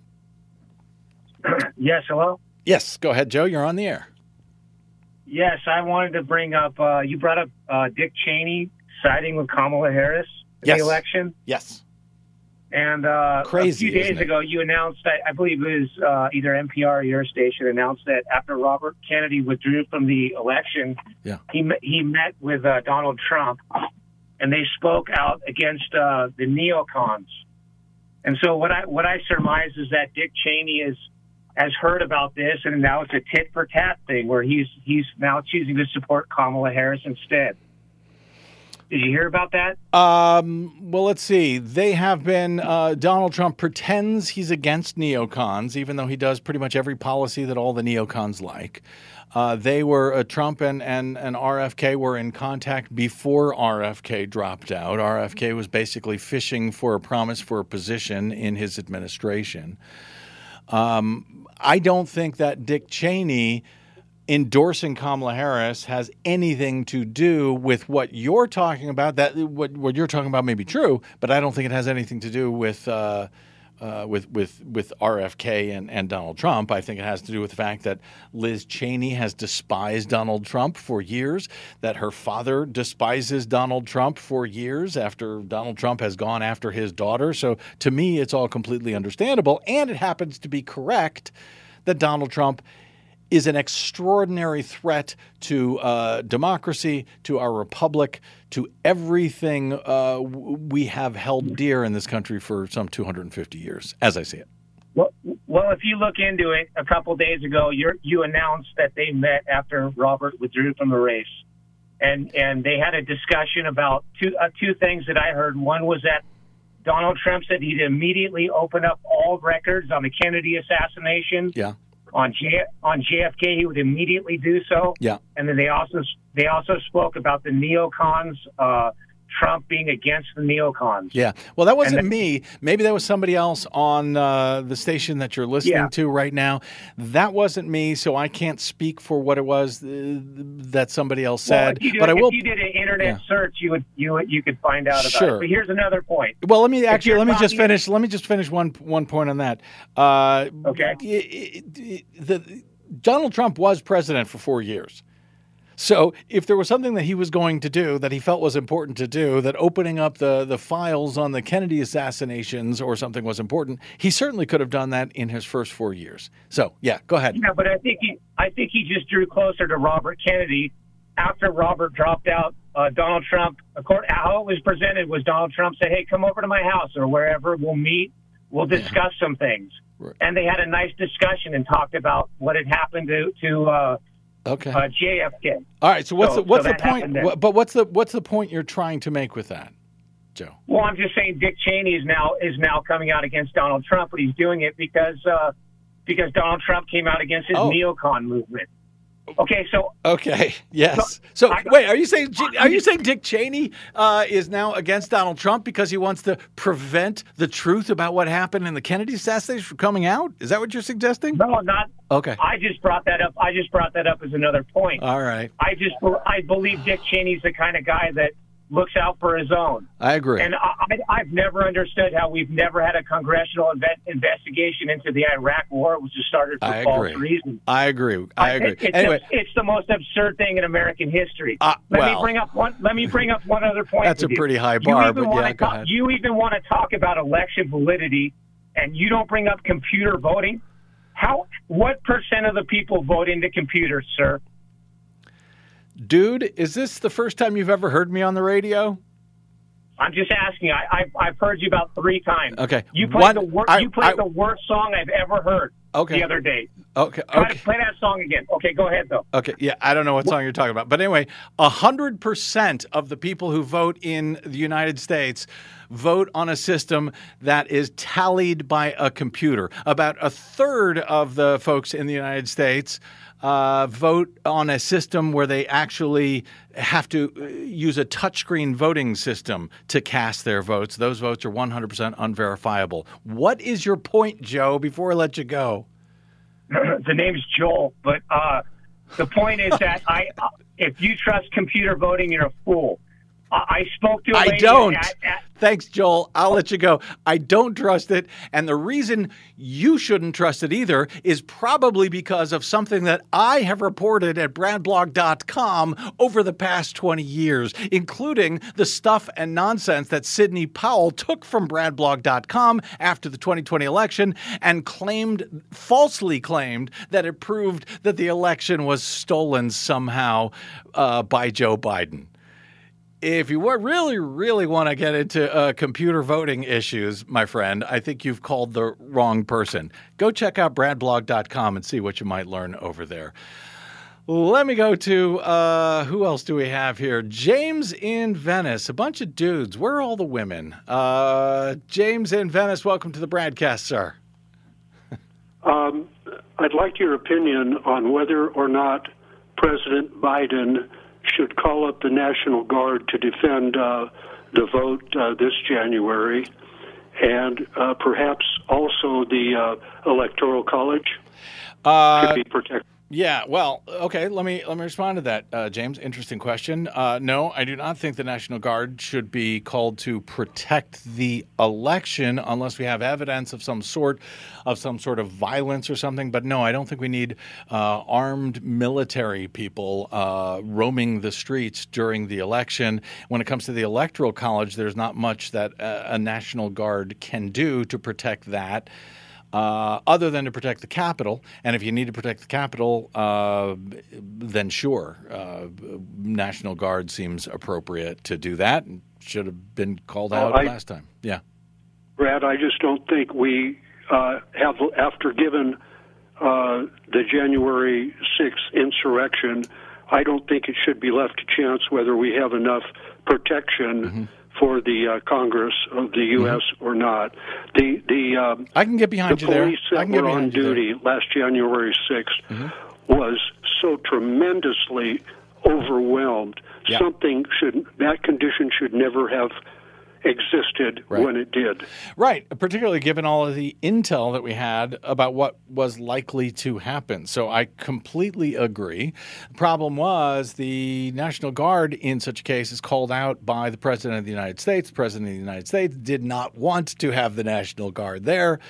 Yes, hello? Yes. Go ahead, Joe. You're on the air. Yes, I wanted to bring up, you brought up Dick Cheney siding with Kamala Harris. The election? Yes. And crazy, a few days ago, you announced, I believe it was either NPR or your station, announced that after Robert Kennedy withdrew from the election, he met with Donald Trump, and they spoke out against the neocons. And so what I surmise is that Dick Cheney has heard about this, and now it's a tit-for-tat thing where he's now choosing to support Kamala Harris instead. Did you hear about that? Well, let's see. They have been, Donald Trump pretends he's against neocons, even though he does pretty much every policy that all the neocons like. Trump and RFK were in contact before RFK dropped out. RFK was basically fishing for a promise for a position in his administration. I don't think that Dick Cheney endorsing Kamala Harris has anything to do with what you're talking about. That what you're talking about may be true, but I don't think it has anything to do with RFK and Donald Trump. I think it has to do with the fact that Liz Cheney has despised Donald Trump for years, that her father despises Donald Trump for years after Donald Trump has gone after his daughter. So to me, it's all completely understandable, and it happens to be correct that Donald Trump is an extraordinary threat to democracy, to our republic, to everything we have held dear in this country for some 250 years, as I see it. Well, if you look into it, a couple days ago, you announced that they met after Robert withdrew from the race, and they had a discussion about two things that I heard. One was that Donald Trump said he'd immediately open up all records on the Kennedy assassination. Yeah. on JFK, he would immediately do so. Yeah. And then they also spoke about the neocons, Trump being against the neocons. Yeah. Well, that wasn't me. Maybe that was somebody else on the station that you're listening to right now. That wasn't me, so I can't speak for what it was that somebody else said. If you did an internet search, you could find out about it. But here's another point. Well, let me just finish one point on that. Okay. Donald Trump was president for 4 years. So if there was something that he was going to do that he felt was important to do, that opening up the files on the Kennedy assassinations or something was important, he certainly could have done that in his first 4 years. So, yeah, go ahead. Yeah, but I think he just drew closer to Robert Kennedy after Robert dropped out. Donald Trump, how it was presented was Donald Trump said, hey, come over to my house or wherever, we'll meet, we'll discuss some things. Right. And they had a nice discussion and talked about what had happened to JFK. All right. So what's the point? But what's the point you're trying to make with that, Joe? Well, I'm just saying Dick Cheney is now coming out against Donald Trump, but he's doing it because Donald Trump came out against his neocon movement. Okay. Yes. So wait, are you saying Dick Cheney is now against Donald Trump because he wants to prevent the truth about what happened in the Kennedy assassination from coming out? Is that what you're suggesting? No, not. Okay. I just brought that up. As another point. All right. I believe Dick Cheney's the kind of guy that looks out for his own. I agree. And I've never understood how we've never had a congressional investigation into the Iraq War, which was started for false reasons. I agree. It's the most absurd thing in American history. Let me bring up one other point. That's a pretty high bar, but yeah, go ahead. You even want to talk about election validity, and you don't bring up computer voting? What % of the people vote into computers, sir? Dude, is this the first time you've ever heard me on the radio? I'm just asking. I've heard you about 3 times. Okay. You played the worst song I've ever heard the other day. Okay. Try to play that song again. Okay, go ahead, though. Okay, yeah, I don't know what song you're talking about. But anyway, 100% of the people who vote in the United States vote on a system that is tallied by a computer. About a third of the folks in the United States vote on a system where they actually have to use a touchscreen voting system to cast their votes. Those votes are 100% unverifiable. What is your point, Joe, before I let you go? The name's Joel, but the point is that if you trust computer voting, you're a fool. I spoke to a lady. I don't. Thanks, Joel. I'll let you go. I don't trust it. And the reason you shouldn't trust it either is probably because of something that I have reported at BradBlog.com over the past 20 years, including the stuff and nonsense that Sidney Powell took from BradBlog.com after the 2020 election and falsely claimed that it proved that the election was stolen somehow by Joe Biden. If you really, really want to get into computer voting issues, my friend, I think you've called the wrong person. Go check out BradBlog.com and see what you might learn over there. Let me go to, who else do we have here? James in Venice, a bunch of dudes. Where are all the women? James in Venice, welcome to the Bradcast, sir. I'd like your opinion on whether or not President Biden should call up the National Guard to defend the vote this January, and perhaps also the Electoral College should be protected. Yeah, well, okay, let me respond to that, James. Interesting question. No, I do not think the National Guard should be called to protect the election unless we have evidence of some sort of violence or something. But no, I don't think we need armed military people roaming the streets during the election. When it comes to the Electoral College, there's not much that a National Guard can do to protect that. Other than to protect the Capitol. And if you need to protect the Capitol, then sure, National Guard seems appropriate to do that and should have been called out last time. Yeah. Brad, I just don't think we have, after given the January 6th insurrection, I don't think it should be left to chance whether we have enough protection for the Congress of the U.S. or not. I can get behind you there. The police that were on duty last January 6th was so tremendously overwhelmed. That condition should never have existed when it did. Right, particularly given all of the intel that we had about what was likely to happen. So I completely agree. The problem was the National Guard in such a case is called out by the President of the United States. The President of the United States did not want to have the National Guard there.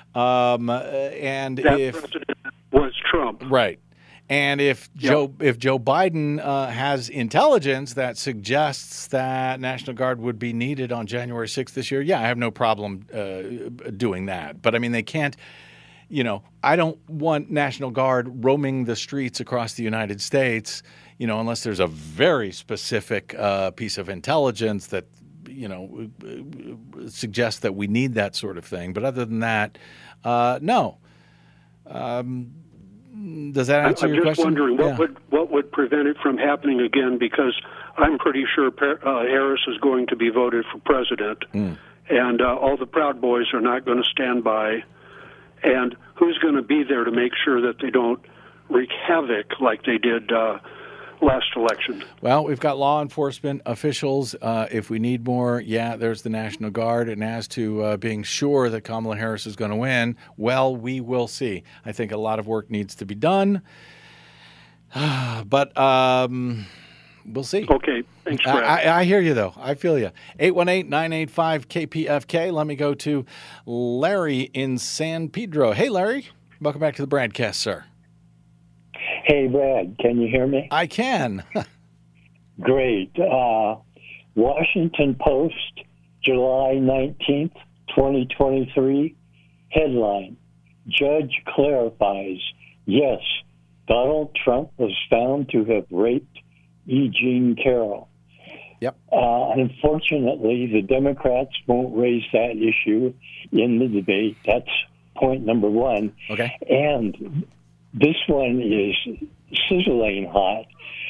President was Trump. Right. And if Joe Biden has intelligence that suggests that National Guard would be needed on January 6th this year, I have no problem doing that. But, I mean, they can't – I don't want National Guard roaming the streets across the United States, unless there's a very specific piece of intelligence that, suggests that we need that sort of thing. But other than that, no. Does that answer your question? I'm just wondering what would prevent it from happening again, because I'm pretty sure Harris is going to be voted for president, and all the Proud Boys are not going to stand by. And who's going to be there to make sure that they don't wreak havoc like they did last election? Well, we've got law enforcement officials. If we need more, there's the National Guard. And as to being sure that Kamala Harris is going to win, well, we will see. I think a lot of work needs to be done. But we'll see. Okay. Thanks, Brad. I hear you, though. I feel you. 818-985-KPFK. Let me go to Larry in San Pedro. Hey, Larry. Welcome back to the Bradcast, sir. Hey, Brad, can you hear me? I can. Great. Washington Post, July 19th, 2023, headline, Judge clarifies, yes, Donald Trump was found to have raped E. Jean Carroll. Yep. Unfortunately, the Democrats won't raise that issue in the debate. That's point number one. Okay. And this one is sizzling hot,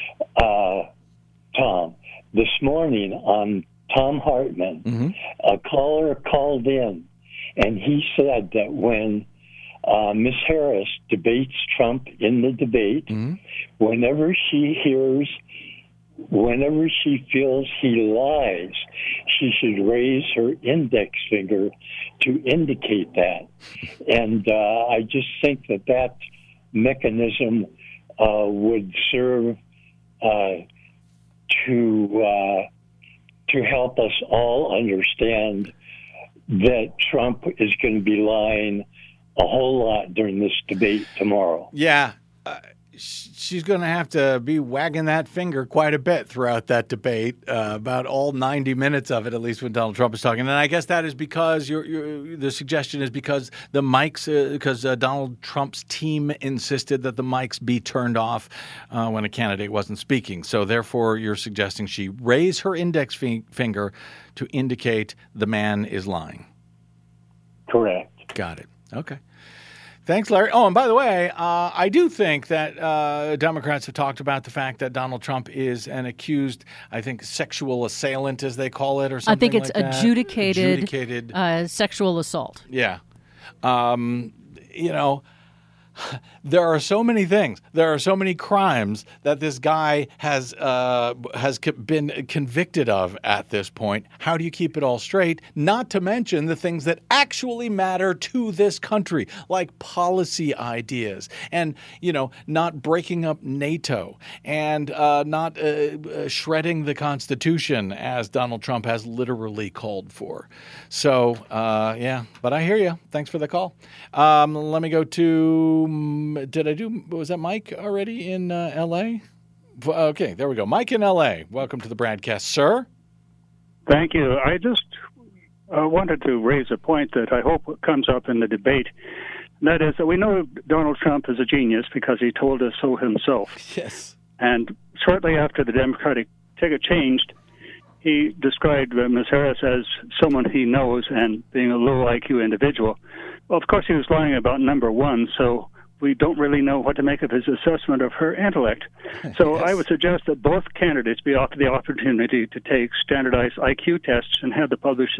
Tom. This morning on Tom Hartman, a caller called in, and he said that when Ms. Harris debates Trump in the debate, whenever she feels he lies, she should raise her index finger to indicate that. And I just think that mechanism would serve to help us all understand that Trump is going to be lying a whole lot during this debate tomorrow. Yeah. She's going to have to be wagging that finger quite a bit throughout that debate, about all 90 minutes of it, at least when Donald Trump is talking. And I guess that is because the suggestion is because the mics, because Donald Trump's team insisted that the mics be turned off when a candidate wasn't speaking. So therefore, you're suggesting she raise her index finger to indicate the man is lying. Correct. Got it. Okay. Thanks, Larry. Oh, and by the way, I do think that Democrats have talked about the fact that Donald Trump is an accused, I think, sexual assailant, as they call it, or something like that. I think it's adjudicated sexual assault. Yeah. There are so many things. There are so many crimes that this guy has been convicted of at this point. How do you keep it all straight? Not to mention the things that actually matter to this country, like policy ideas and, not breaking up NATO and not shredding the Constitution, as Donald Trump has literally called for. So, but I hear you. Thanks for the call. Let me go to... was that Mike already in L.A.? Okay, there we go. Mike in L.A., welcome to the Bradcast, sir. Thank you. I just wanted to raise a point that I hope comes up in the debate. And that is that we know Donald Trump is a genius because he told us so himself. Yes. And shortly after the Democratic ticket changed, he described Ms. Harris as someone he knows and being a low IQ individual. Well, of course, he was lying about number one, so we don't really know what to make of his assessment of her intellect. So I would suggest that both candidates be offered the opportunity to take standardized IQ tests and have the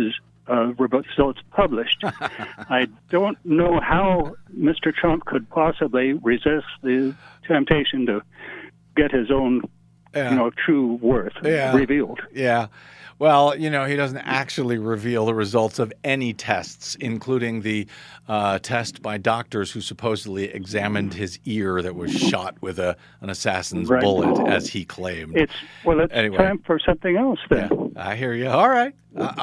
results published. I don't know how Mr. Trump could possibly resist the temptation to get his own, true worth revealed. Yeah. Well, he doesn't actually reveal the results of any tests, including the test by doctors who supposedly examined his ear that was shot with an assassin's bullet, as he claimed. It's time for something else then. Yeah, I hear you. All right.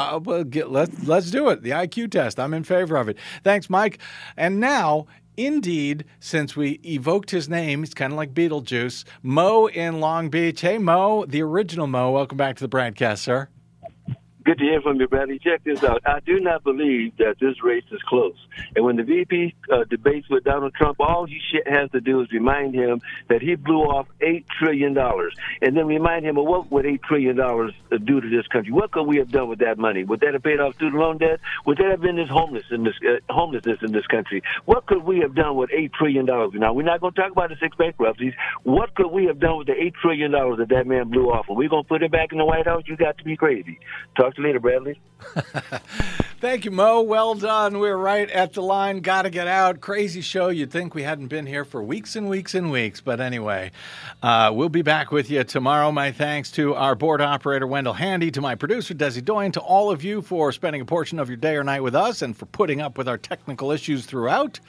Let's do it. The IQ test. I'm in favor of it. Thanks, Mike. And now, indeed, since we evoked his name, he's kind of like Beetlejuice, Mo in Long Beach. Hey, Mo, the original Mo. Welcome back to the broadcast, sir. Good to hear from you, Bradley. Check this out. I do not believe that this race is close. And when the VP debates with Donald Trump, all he has to do is remind him that he blew off $8 trillion. And then remind him of what would $8 trillion do to this country. What could we have done with that money? Would that have paid off student loan debt? Would that have been this homelessness in this country? What could we have done with $8 trillion? Now, we're not going to talk about the 6 bankruptcies. What could we have done with the $8 trillion that man blew off? And we're going to put it back in the White House? You got to be crazy. Talk to you later, Bradley. Thank you, Mo. Well done. We're right at the line. Got to get out. Crazy show. You'd think we hadn't been here for weeks and weeks and weeks. But anyway, we'll be back with you tomorrow. My thanks to our board operator, Wendell Handy, to my producer, Desi Doyen, to all of you for spending a portion of your day or night with us and for putting up with our technical issues throughout.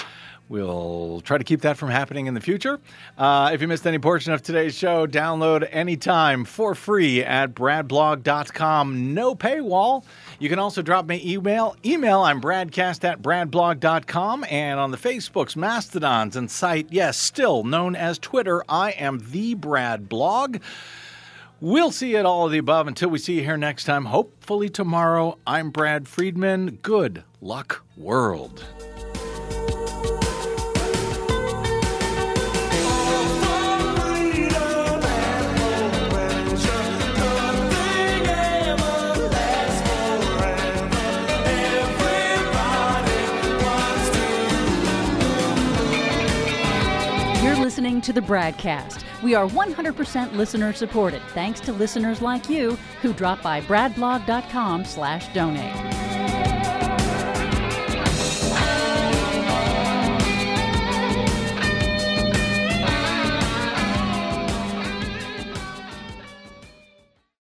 We'll try to keep that from happening in the future. If you missed any portion of today's show, download anytime for free at bradblog.com. No paywall. You can also drop me email. I'm bradcast@bradblog.com. And on the Facebooks, Mastodons, and site, yes, still known as Twitter, I am the Brad Blog. We'll see you at all of the above until we see you here next time, hopefully tomorrow. I'm Brad Friedman. Good luck, world. Listening to the Bradcast. We are 100% listener supported, thanks to listeners like you who drop by bradblog.com/donate.